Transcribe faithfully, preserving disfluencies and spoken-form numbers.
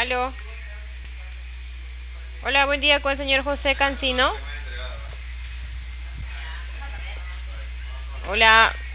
Aló. Hola, buen día con el señor José Cancino. Hola.